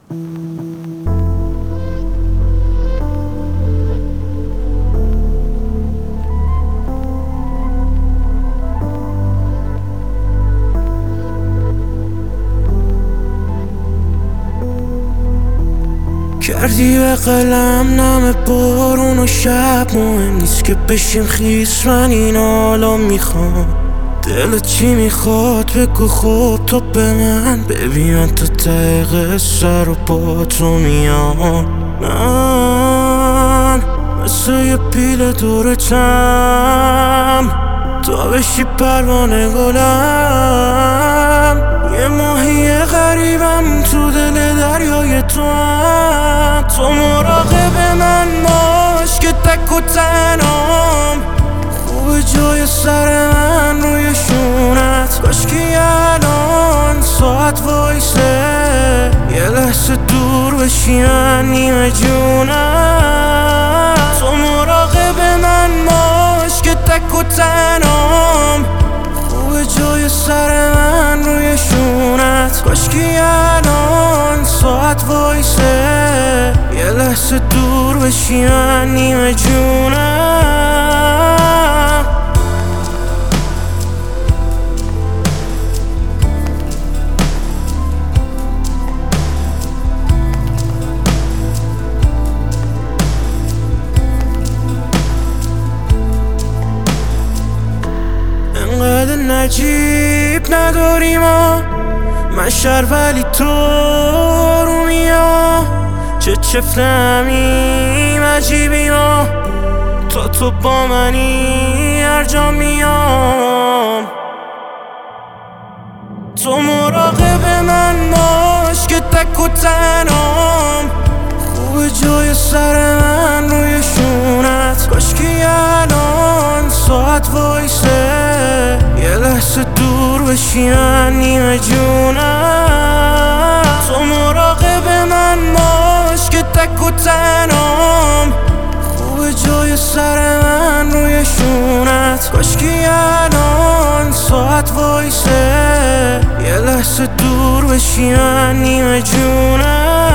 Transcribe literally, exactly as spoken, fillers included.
کردی به قلم نم بارون و شب، مهم نیست که بشیم خیس، من این حالا میخوام. دلت چی میخواد بگو، خب تو به من ببین، من تا ته قصه رو با تو میام. من مثل یه پیل دور چم، تا بشی پروانه گلم. یه ماهی غریبم تو دل دریای تو هم. تو مراقب من باش که تک و تنام، خوب جای سر من روی شونت. کاشکی الان ساعت وایسه، یه لحظه دور بشی من نیمه جونم. تو مراقب من باش که تک و تنام، خوب جای سر من روی شونت. کاشکی الان ساعت وایسه، یه لحظه دور بشی من نیمه جونم. انقدر نجیب نداری ما، من شهر ولی تو رو میام. چه چفت همیم عجیبی ما، تا تو با منی هر جا میام. تو مراقب من باش که تک و تنام، خوب جای سر من روی شونت. کاشکی الان ساعت وایسه، یه لحظه دور بشی من نیمه جونم. تو مراقب من باش که تک و تنام، خوب جای سر من روی شونت. کاشکی الان ساعت وایسه، یه لحظه دور بشی من نیمه جونم.